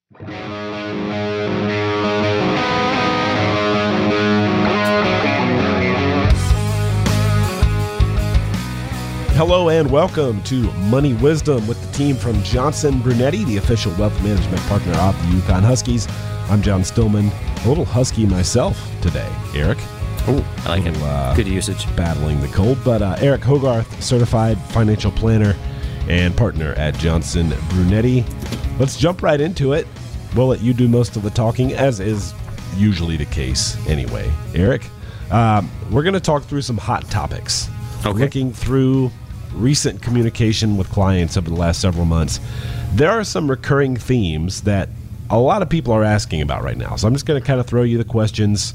Hello and welcome to Money Wisdom with the team from Johnson Brunetti, the official wealth management partner of the Yukon Huskies. I'm John Stillman, a little husky myself today. Eric? Oh, I like it. Good usage. Battling the cold. But Eric Hogarth, certified financial planner and partner at Johnson Brunetti. Let's jump right into it. We'll let you do most of the talking, as is usually the case anyway. Eric, we're going to talk through some hot topics. Okay. Looking through recent communication with clients over the last several months, there are some recurring themes that a lot of people are asking about right now. So I'm just going to kind of throw you the questions,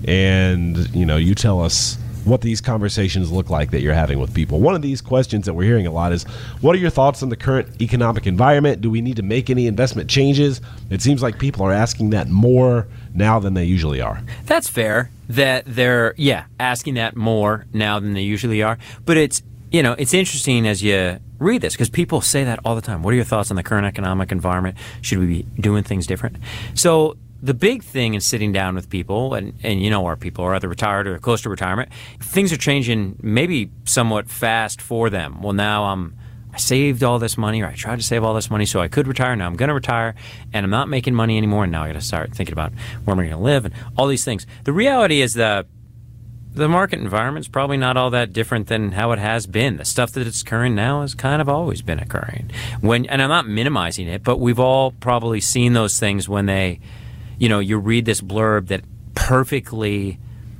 and you tell us what these conversations look like that you're having with people. One of these questions that we're hearing a lot is, what are your thoughts on the current economic environment? Do we need to make any investment changes? It seems like people are asking that more now than they usually are. That's fair that they're asking that more now than they usually are. But it's interesting as you read this, because people say that all the time. What are your thoughts on the current economic environment? Should we be doing things different? So the big thing is sitting down with people, and our people are either retired or close to retirement. Things are changing maybe somewhat fast for them. Well, now I saved all this money, or I tried to save all this money so I could retire. Now I'm going to retire, and I'm not making money anymore, and now I got to start thinking about where am I going to live and all these things. The reality is that the market environment is probably not all that different than how it has been. The stuff that is occurring now has kind of always been occurring. And I'm not minimizing it, but we've all probably seen those things when they, you read this blurb that perfectly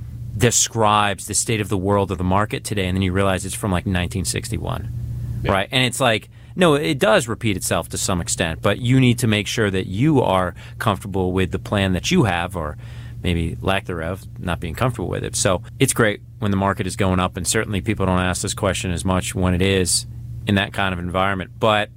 describes the state of the world or the market today, and then you realize it's from like 1961, right? And it's like, no, it does repeat itself to some extent, but you need to make sure that you are comfortable with the plan that you have, or maybe lack thereof, not being comfortable with it. So it's great when the market is going up, and certainly people don't ask this question as much when it is in that kind of environment. But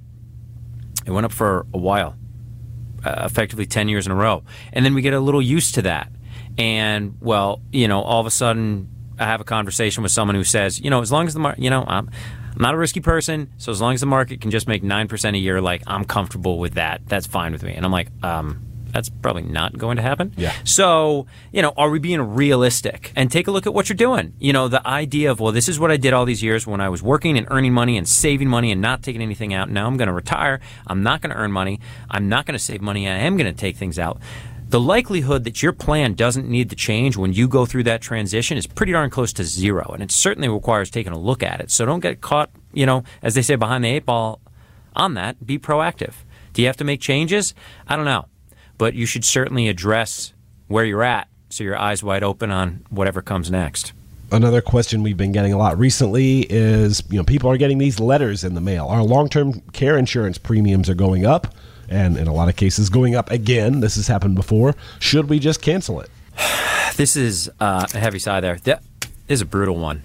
it went up for a while, effectively 10 years in a row. And then we get a little used to that. And, all of a sudden I have a conversation with someone who says, as long as the market, I'm not a risky person, so as long as the market can just make 9% a year, I'm comfortable with that. That's fine with me. And I'm like, that's probably not going to happen. Yeah. So, are we being realistic? And take a look at what you're doing. The idea of, this is what I did all these years when I was working and earning money and saving money and not taking anything out. Now I'm going to retire. I'm not going to earn money. I'm not going to save money. I am going to take things out. The likelihood that your plan doesn't need to change when you go through that transition is pretty darn close to zero. And it certainly requires taking a look at it. So don't get caught, as they say, behind the eight ball on that. Be proactive. Do you have to make changes? I don't know. But you should certainly address where you're at so your eyes wide open on whatever comes next. Another question we've been getting a lot recently is, people are getting these letters in the mail. Our long-term care insurance premiums are going up, and in a lot of cases going up again. This has happened before. Should we just cancel it? This is a heavy sigh there. This is a brutal one.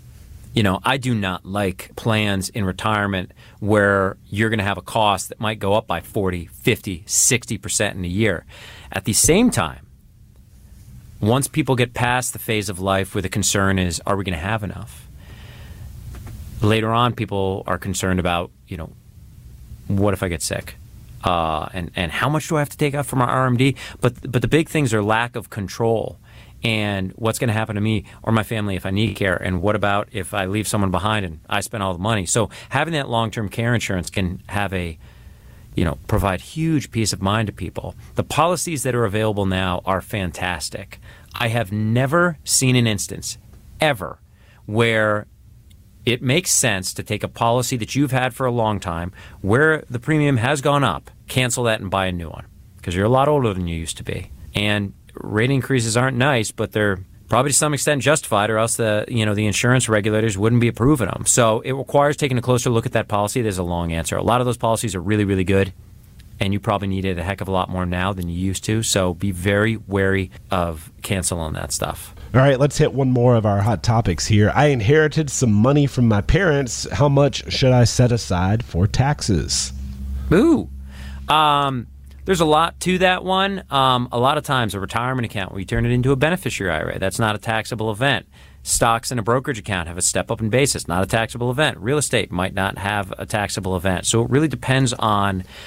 I do not like plans in retirement where you're going to have a cost that might go up by 40, 50, 60% in a year. At the same time, once people get past the phase of life where the concern is, are we going to have enough? Later on, people are concerned about, what if I get sick? And how much do I have to take out from our RMD? But the big things are lack of control. And what's going to happen to me or my family if I need care? And what about if I leave someone behind and I spend all the money? So having that long-term care insurance can have provide huge peace of mind to people. The policies that are available now are fantastic. I have never seen an instance, ever, where it makes sense to take a policy that you've had for a long time, where the premium has gone up, cancel that and buy a new one, because you're a lot older than you used to be. And rate increases aren't nice, but they're probably to some extent justified, or else the insurance regulators wouldn't be approving them. So it requires taking a closer look at that policy. There's a long answer. A lot of those policies are really, really good, and you probably need it a heck of a lot more now than you used to. So be very wary of canceling that stuff. All right, let's hit one more of our hot topics here. I inherited some money from my parents. How much should I set aside for taxes? Ooh. There's a lot to that one. A lot of times a retirement account, we turn it into a beneficiary IRA. That's not a taxable event. Stocks in a brokerage account have a step-up in basis, not a taxable event. Real estate might not have a taxable event. So it really depends on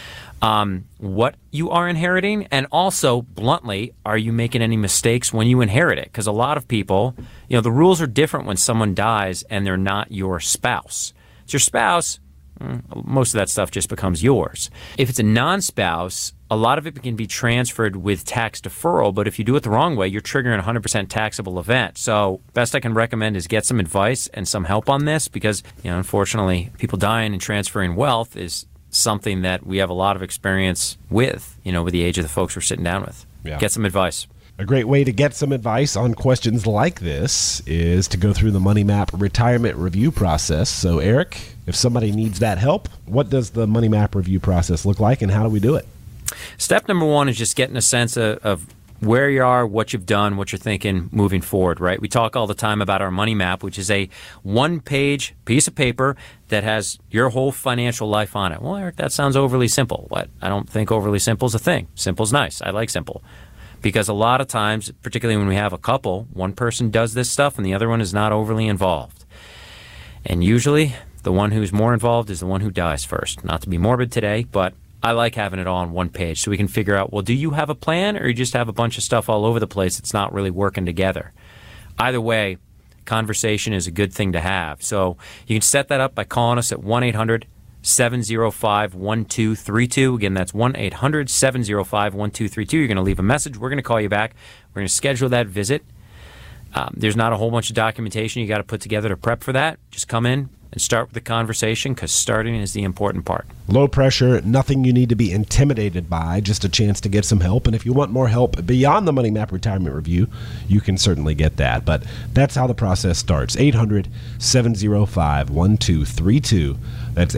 what you are inheriting, and also, bluntly, are you making any mistakes when you inherit it? Because a lot of people, the rules are different when someone dies and they're not your spouse. It's your spouse, most of that stuff just becomes yours. If it's a non-spouse, a lot of it can be transferred with tax deferral, but if you do it the wrong way, you're triggering a 100% taxable event. So best I can recommend is get some advice and some help on this because, unfortunately, people dying and transferring wealth is something that we have a lot of experience with, with the age of the folks we're sitting down with. Yeah. Get some advice. A great way to get some advice on questions like this is to go through the Money Map retirement review process. So, Eric, if somebody needs that help, what does the Money Map review process look like and how do we do it? Step number one is just getting a sense of where you are, what you've done, what you're thinking moving forward, right? We talk all the time about our Money Map, which is a one-page piece of paper that has your whole financial life on it. Well, Eric, that sounds overly simple. What? I don't think overly simple is a thing. Simple's nice. I like simple. Because a lot of times, particularly when we have a couple, one person does this stuff and the other one is not overly involved. And usually, the one who's more involved is the one who dies first. Not to be morbid today, but I like having it all on one page so we can figure out, well, do you have a plan or you just have a bunch of stuff all over the place that's not really working together? Either way, conversation is a good thing to have. So you can set that up by calling us at 1-800-705-1232. Again, that's 1-800-705-1232. You're going to leave a message. We're going to call you back. We're going to schedule that visit. There's not a whole bunch of documentation you got to put together to prep for that. Just come in and start with the conversation because starting is the important part. Low pressure, nothing you need to be intimidated by, just a chance to get some help. And if you want more help beyond the Money Map Retirement Review, you can certainly get that. But that's how the process starts. 800-705-1232. That's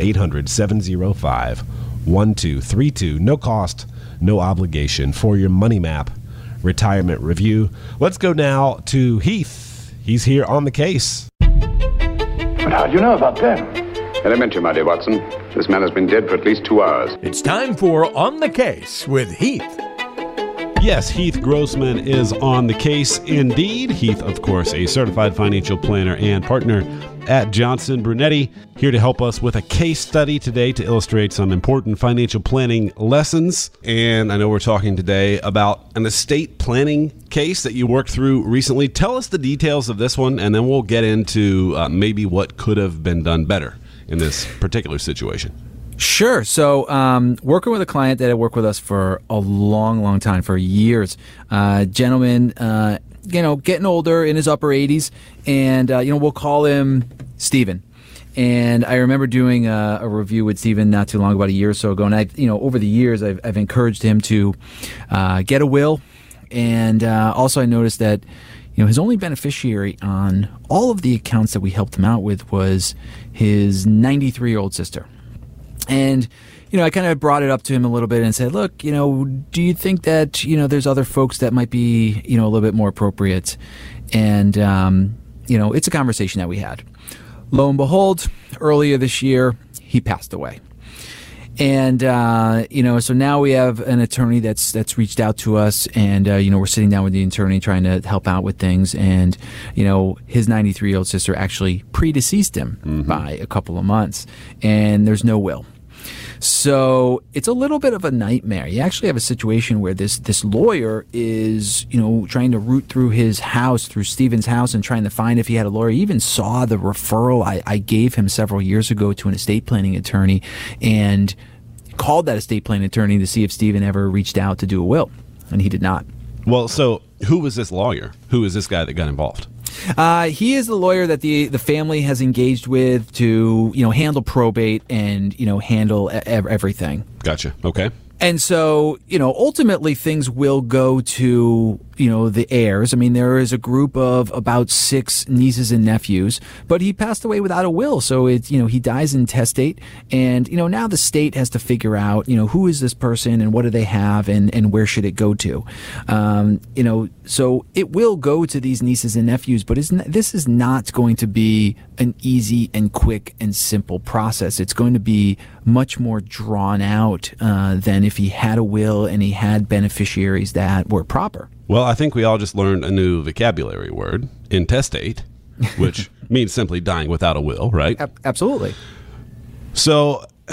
800-705-1232. No cost, no obligation for your Money Map Retirement Review. Let's go now to Heath. He's here on the case. But how do you know about them? Elementary, my dear Watson. This man has been dead for at least 2 hours. It's time for On the Case with Heath. Yes, Heath Grossman is on the case indeed. Heath, of course, a certified financial planner and partner at Johnson Brunetti, here to help us with a case study today to illustrate some important financial planning lessons. And I know we're talking today about an estate planning case that you worked through recently. Tell us the details of this one, and then we'll get into maybe what could have been done better in this particular situation. Sure. So working with a client that had worked with us for a long time, for years, gentleman, getting older, in his upper 80s, and, we'll call him Stephen. And I remember doing a review with Stephen not too long, about a year or so ago, and over the years, I've encouraged him to get a will, and also I noticed that his only beneficiary on all of the accounts that we helped him out with was his 93-year-old sister. And, I kind of brought it up to him a little bit and said, look, do you think that, there's other folks that might be, a little bit more appropriate? And, it's a conversation that we had. Lo and behold, earlier this year, he passed away. And, so now we have an attorney that's reached out to us, and, we're sitting down with the attorney trying to help out with things. And, his 93-year-old sister actually predeceased him by a couple of months, and there's no will. So it's a little bit of a nightmare. You actually have a situation where this lawyer is, trying to root through his house, through Stephen's house, and trying to find if he had a lawyer. He even saw the referral I gave him several years ago to an estate planning attorney, and called that estate planning attorney to see if Stephen ever reached out to do a will, and he did not. Well, so who was this lawyer? Who is this guy that got involved? He is the lawyer that the family has engaged with to, handle probate and, handle everything. Gotcha. Okay. And so, ultimately things will go to, the heirs. I mean, there is a group of about 6 nieces and nephews, but he passed away without a will. So he dies intestate, and, now the state has to figure out, who is this person and what do they have and where should it go to? So it will go to these nieces and nephews, but this is not going to be an easy and quick and simple process. It's going to be much more drawn out than if he had a will and he had beneficiaries that were proper. Well, I think we all just learned a new vocabulary word, intestate, which means simply dying without a will, right? Absolutely. So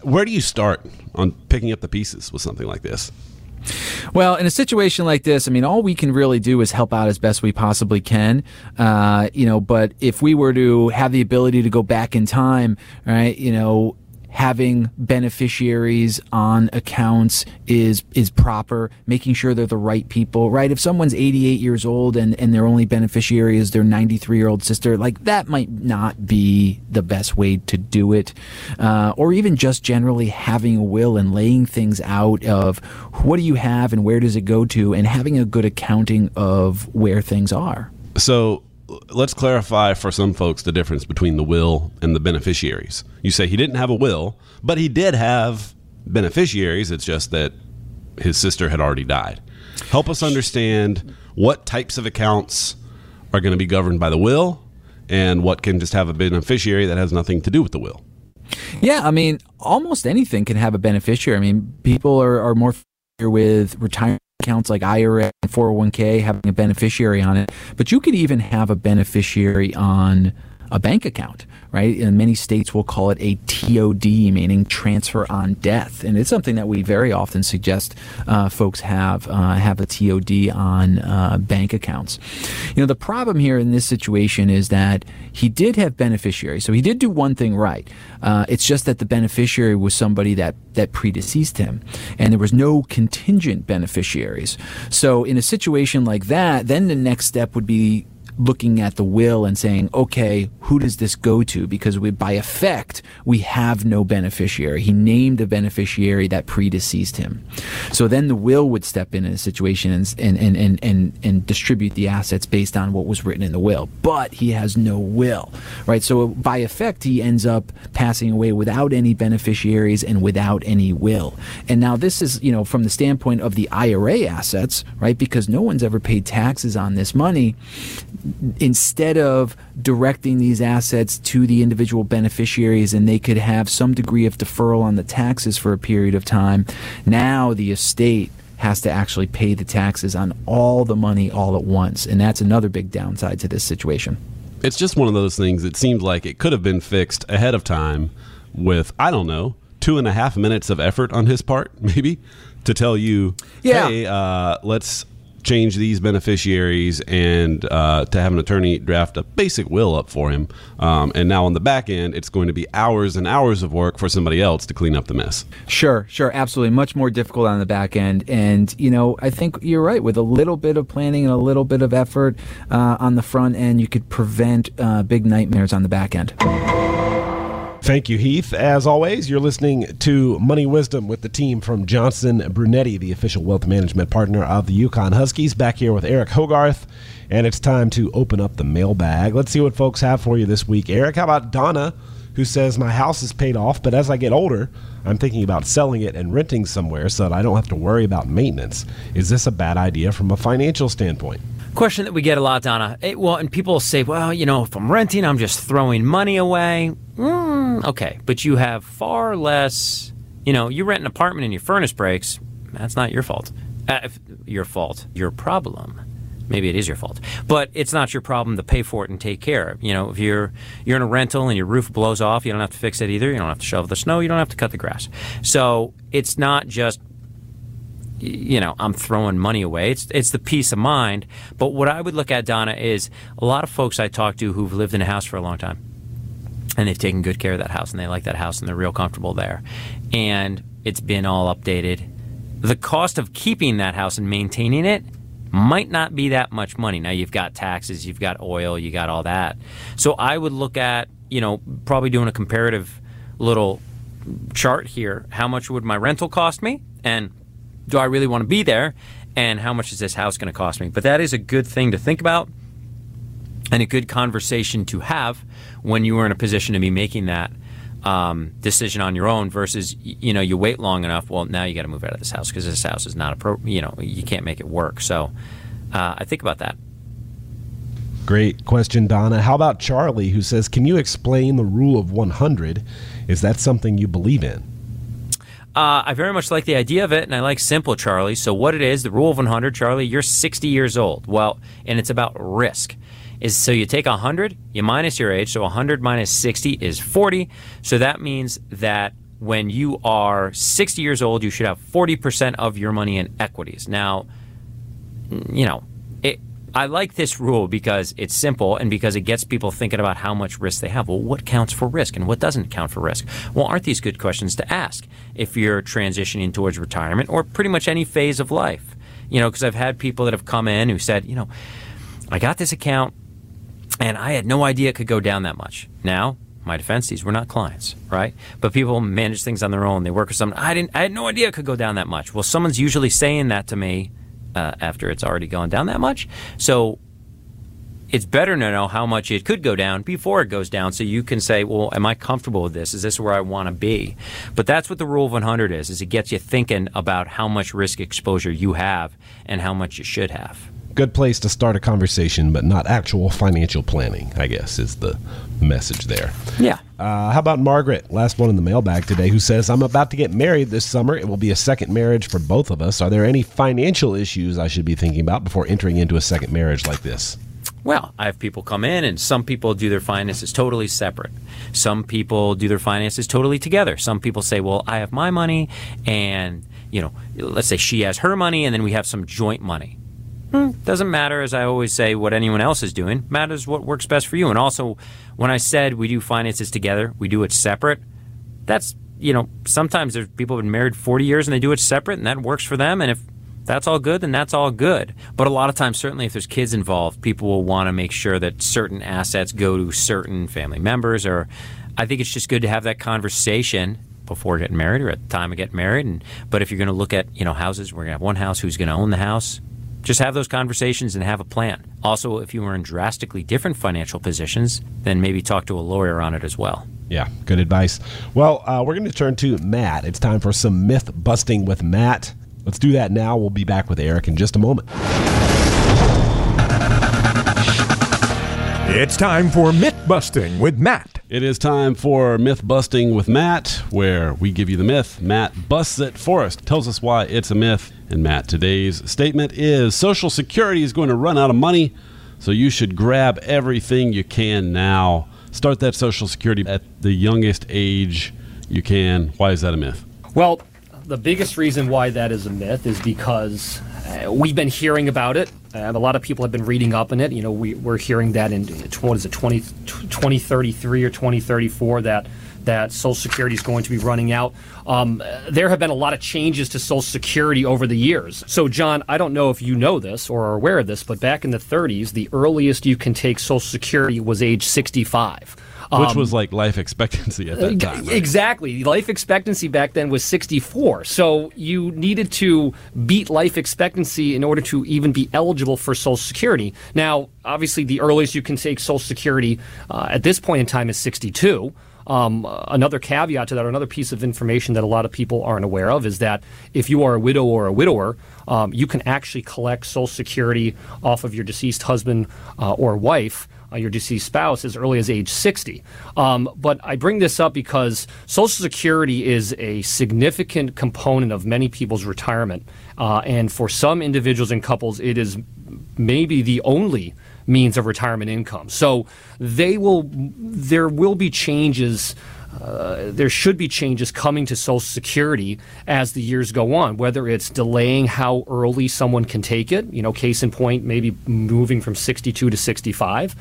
Where do you start on picking up the pieces with something like this? Well, in a situation like this, I mean, all we can really do is help out as best we possibly can. But if we were to have the ability to go back in time, right, having beneficiaries on accounts is proper, making sure they're the right people, right? If someone's 88 years old and their only beneficiary is their 93-year-old sister, like that might not be the best way to do it. Or even just generally having a will and laying things out of what do you have and where does it go to, and having a good accounting of where things are. So let's clarify for some folks the difference between the will and the beneficiaries. You say he didn't have a will, but he did have beneficiaries. It's just that his sister had already died. Help us understand what types of accounts are going to be governed by the will and what can just have a beneficiary that has nothing to do with the will. Yeah, I mean, almost anything can have a beneficiary. I mean, people are more familiar with retirement accounts like IRA and 401k having a beneficiary on it, but you could even have a beneficiary on a bank account, right? In many states, we'll call it a TOD, meaning transfer on death, and it's something that we very often suggest folks have a TOD on bank accounts. The problem here in this situation is that he did have beneficiaries, so he did do one thing right. It's just that the beneficiary was somebody that predeceased him, and there was no contingent beneficiaries. So in a situation like that, then the next step would be looking at the will and saying, okay, who does this go to? Because by effect, we have no beneficiary. He named a beneficiary that predeceased him. So then the will would step in a situation and distribute the assets based on what was written in the will. But he has no will, right? So by effect, he ends up passing away without any beneficiaries and without any will. And now this is, from the standpoint of the IRA assets, right? Because no one's ever paid taxes on this money. Instead of directing these assets to the individual beneficiaries and they could have some degree of deferral on the taxes for a period of time, now the estate has to actually pay the taxes on all the money all at once. And that's another big downside to this situation. It's just one of those things. It seems like it could have been fixed ahead of time with, 2.5 minutes of effort on his part, maybe, to tell you, hey, let's change these beneficiaries and to have an attorney draft a basic will up for him. And now on the back end, it's going to be hours and hours of work for somebody else to clean up the mess. Sure, absolutely. Much more difficult on the back end. And, I think you're right. With a little bit of planning and a little bit of effort on the front end, you could prevent big nightmares on the back end. Thank you, Heath. As always, you're listening to Money Wisdom with the team from Johnson Brunetti, the official wealth management partner of the Yukon Huskies, back here with Eric Hogarth. And it's time to open up the mailbag. Let's see what folks have for you this week. Eric, how about Donna, who says, my house is paid off, but as I get older, I'm thinking about selling it and renting somewhere so that I don't have to worry about maintenance. Is this a bad idea from a financial standpoint? Question that we get a lot, Donna. And people say, well, if I'm renting, I'm just throwing money away. Okay, but you have far less, you rent an apartment and your furnace breaks. That's not your fault. Your problem. Maybe it is your fault. But it's not your problem to pay for it and take care of. If you're in a rental and your roof blows off, you don't have to fix it either. You don't have to shovel the snow. You don't have to cut the grass. So it's not just I'm throwing money away. It's the peace of mind. But what I would look at, Donna, is a lot of folks I talk to who've lived in a house for a long time, and they've taken good care of that house, and they like that house, and they're real comfortable there, and it's been all updated. The cost of keeping that house and maintaining it might not be that much money. Now, you've got taxes, you've got oil, you got all that. So I would look at, probably doing a comparative little chart here. How much would my rental cost me? And do I really want to be there? And how much is this house going to cost me? But that is a good thing to think about and a good conversation to have when you are in a position to be making that decision on your own versus, you wait long enough. Well, now you got to move out of this house because this house is not you can't make it work. So I think about that. Great question, Donna. How about Charlie, who says, can you explain the rule of 100? Is that something you believe in? I very much like the idea of it, and I like simple, Charlie. So what it is, the rule of 100, Charlie, you're 60 years old. Well, and it's about risk. So you take 100, you minus your age, so 100 minus 60 is 40. So that means that when you are 60 years old, you should have 40% of your money in equities. Now, I like this rule because it's simple and because it gets people thinking about how much risk they have. Well, what counts for risk and what doesn't count for risk? Well, aren't these good questions to ask if you're transitioning towards retirement or pretty much any phase of life? Because I've had people that have come in who said, I got this account and I had no idea it could go down that much. Now, my defense, these were not clients, right? But people manage things on their own. They work with someone. I had no idea it could go down that much. Well, someone's usually saying that to me after it's already gone down that much. So it's better to know how much it could go down before it goes down so you can say, well, am I comfortable with this? Is this where I want to be? But that's what the Rule of 100 is it gets you thinking about how much risk exposure you have and how much you should have. Good place to start a conversation, but not actual financial planning, I guess, is the message there. Yeah. How about Margaret, last one in the mailbag today, who says, I'm about to get married this summer. It will be a second marriage for both of us. Are there any financial issues I should be thinking about before entering into a second marriage like this? Well, I have people come in, and some people do their finances totally separate. Some people do their finances totally together. Some people say, well, I have my money, and, let's say she has her money, and then we have some joint money. Doesn't matter, as I always say, what anyone else is doing. Matters what works best for you. And also, when I said we do finances together, we do it separate, that's, sometimes there's people who have been married 40 years and they do it separate, and that works for them. And if that's all good, then that's all good. But a lot of times, certainly if there's kids involved, people will want to make sure that certain assets go to certain family members. Or I think it's just good to have that conversation before getting married or at the time of getting married. But if you're going to look at, houses, we're going to have one house, who's going to own the house? Just have those conversations and have a plan. Also, if you were in drastically different financial positions, then maybe talk to a lawyer on it as well. Yeah, good advice. Well, we're going to turn to Matt. It's time for some myth busting with Matt. Let's do that now. We'll be back with Eric in just a moment. It's time for Myth Busting with Matt. It is time for Myth Busting with Matt, where we give you the myth. Matt busts it for us, tells us why it's a myth. And Matt, today's statement is Social Security is going to run out of money, so you should grab everything you can now. Start that Social Security at the youngest age you can. Why is that a myth? Well, the biggest reason why that is a myth is because we've been hearing about it. A lot of people have been reading up on it. We're hearing that in, 2033 or 2034 that Social Security is going to be running out. There have been a lot of changes to Social Security over the years. So, John, I don't know if you know this or are aware of this, but back in the 30s, the earliest you can take Social Security was age 65. Which was like life expectancy at that time. Right? Exactly. Life expectancy back then was 64. So you needed to beat life expectancy in order to even be eligible for Social Security. Now, obviously, the earliest you can take Social Security at this point in time is 62. Another caveat to that, or another piece of information that a lot of people aren't aware of, is that if you are a widow or a widower, you can actually collect Social Security off of your deceased husband or wife, your deceased spouse, as early as age 60. But I bring this up because Social Security is a significant component of many people's retirement. And for some individuals and couples, it is maybe the only means of retirement income. So there will be changes. There should be changes coming to Social Security as the years go on, whether it's delaying how early someone can take it, case in point, maybe moving from 62 to 65.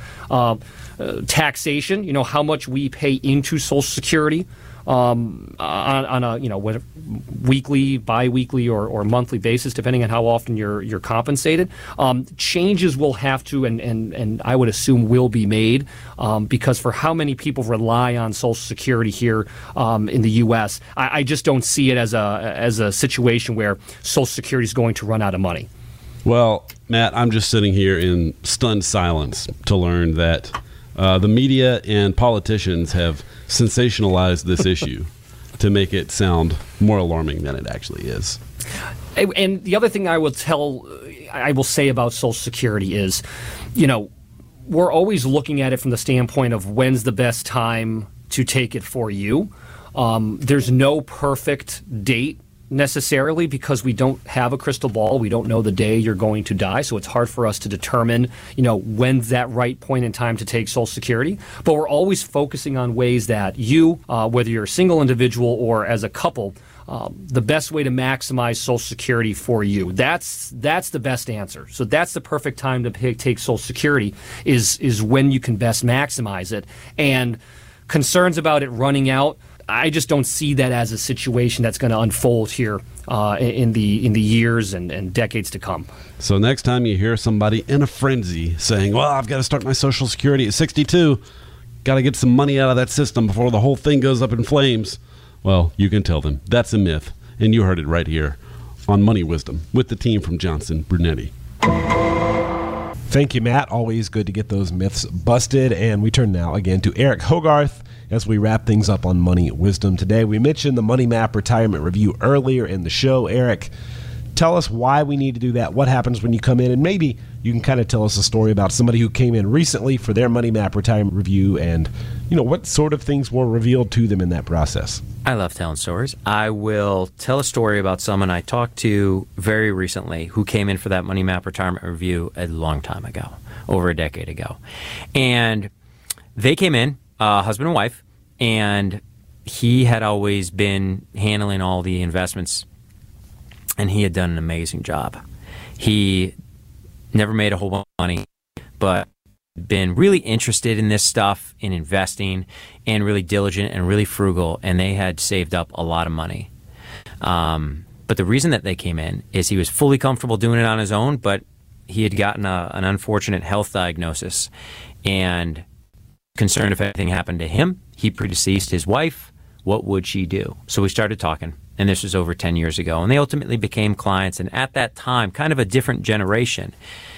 Taxation, how much we pay into Social Security on a weekly, bi-weekly, or monthly basis, depending on how often you're compensated. Changes will have to, and I would assume will be made, because for how many people rely on Social Security here in the U.S., I just don't see it as a situation where Social Security is going to run out of money. Well, Matt, I'm just sitting here in stunned silence to learn that the media and politicians have sensationalized this issue to make it sound more alarming than it actually is. And the other thing I will say about Social Security is, we're always looking at it from the standpoint of when's the best time to take it for you. There's no perfect date necessarily because we don't have a crystal ball. We don't know the day you're going to die, so it's hard for us to determine, when's that right point in time to take Social Security. But we're always focusing on ways that you, whether you're a single individual or as a couple, the best way to maximize Social Security for you. That's the best answer. So that's the perfect time to take Social Security is when you can best maximize it. And concerns about it running out, I just don't see that as a situation that's going to unfold here in the years and decades to come. So next time you hear somebody in a frenzy saying, well, I've got to start my Social Security at 62, got to get some money out of that system before the whole thing goes up in flames, well, you can tell them that's a myth. And you heard it right here on Money Wisdom with the team from Johnson Brunetti. Thank you, Matt. Always good to get those myths busted. And we turn now again to Eric Hogarth as we wrap things up on Money Wisdom today. We mentioned the Money Map Retirement Review earlier in the show. Eric, tell us why we need to do that, what happens when you come in, and maybe you can kind of tell us a story about somebody who came in recently for their Money Map Retirement Review and, what sort of things were revealed to them in that process. I love telling stories. I will tell a story about someone I talked to very recently who came in for that Money Map Retirement Review a long time ago, over a decade ago. And they came in, husband and wife, and he had always been handling all the investments, and he had done an amazing job. He never made a whole bunch of money, but been really interested in this stuff, in investing, and really diligent and really frugal, and they had saved up a lot of money. But the reason that they came in is he was fully comfortable doing it on his own, but he had gotten an unfortunate health diagnosis and concerned if anything happened to him, he predeceased his wife, what would she do? So we started talking, and this was over 10 years ago, and they ultimately became clients, and at that time, kind of a different generation.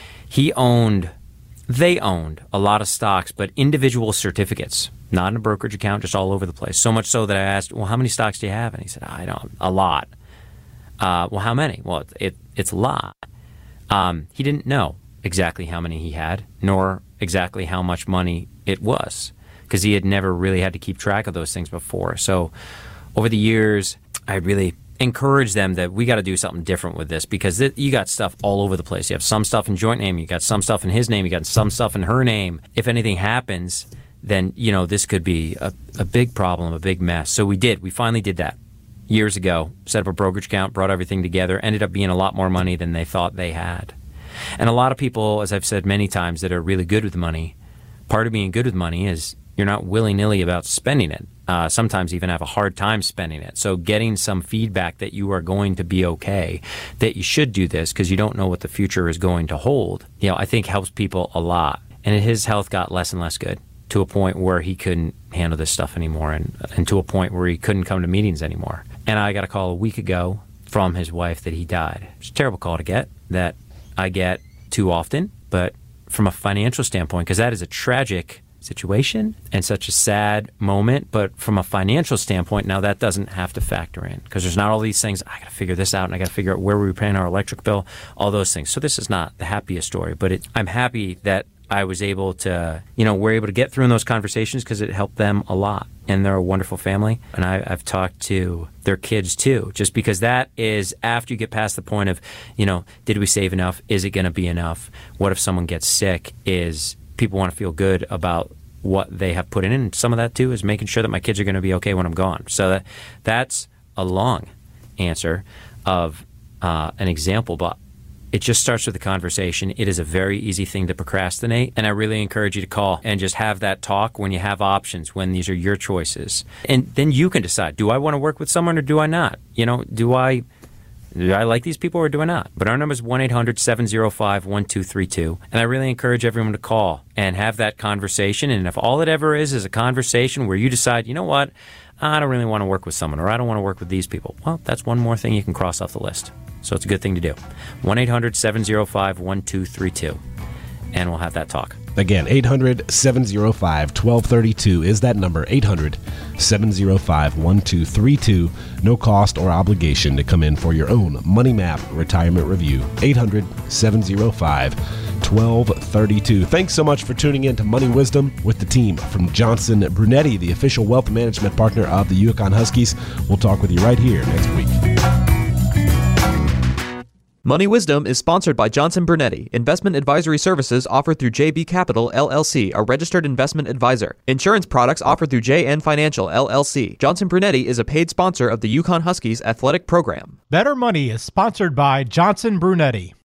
They owned a lot of stocks, but individual certificates, not in a brokerage account, just all over the place. So much so that I asked, well, how many stocks do you have? And he said, I don't, a lot. Well, how many? Well, it's a lot. He didn't know exactly how many he had, nor exactly how much money it was, because he had never really had to keep track of those things before. So over the years, I really encourage them that we got to do something different with this, because you got stuff all over the place. You have some stuff in joint name, you got some stuff in his name, you got some stuff in her name. If anything happens, then this could be a big problem, a big mess. So we finally did that years ago, set up a brokerage account, brought everything together, ended up being a lot more money than they thought they had. And a lot of people, as I've said many times, that are really good with money, part of being good with money is you're not willy-nilly about spending it. Sometimes even have a hard time spending it. So getting some feedback that you are going to be okay, that you should do this because you don't know what the future is going to hold, I think helps people a lot. And his health got less and less good to a point where he couldn't handle this stuff anymore, and to a point where he couldn't come to meetings anymore. And I got a call a week ago from his wife that he died. It's a terrible call to get, that I get too often, but from a financial standpoint, because that is a tragic situation and such a sad moment, but from a financial standpoint, now that doesn't have to factor in, because there's not all these things, I got to figure this out, and I got to figure out where we're paying our electric bill, all those things. So this is not the happiest story, but I'm happy that I was able to, we're able to get through in those conversations because it helped them a lot. And they're a wonderful family. And I've talked to their kids too, just because that is after you get past the point of, did we save enough? Is it going to be enough? What if someone gets sick? Is people want to feel good about what they have put in. And some of that too is making sure that my kids are going to be okay when I'm gone. So that's a long answer of an example, but it just starts with a conversation. It is a very easy thing to procrastinate, and I really encourage you to call and just have that talk when you have options, when these are your choices. And then you can decide, do I want to work with someone or do I not? Do I like these people or do I not? But our number is 1-800-705-1232, and I really encourage everyone to call and have that conversation. And if all it ever is a conversation where you decide, you know what, I don't really want to work with someone, or I don't want to work with these people, well, that's one more thing you can cross off the list. So it's a good thing to do. 1-800-705-1232. And we'll have that talk. Again, 800-705-1232 is that number. 800-705-1232. No cost or obligation to come in for your own Money Map Retirement Review. 800-705-1232. Thanks so much for tuning in to Money Wisdom with the team from Johnson Brunetti, the official wealth management partner of the Yukon Huskies. We'll talk with you right here next week. Money Wisdom is sponsored by Johnson Brunetti. Investment advisory services offered through JB Capital, LLC, a registered investment advisor. Insurance products offered through JN Financial, LLC. Johnson Brunetti is a paid sponsor of the Yukon Huskies athletic program. Better Money is sponsored by Johnson Brunetti.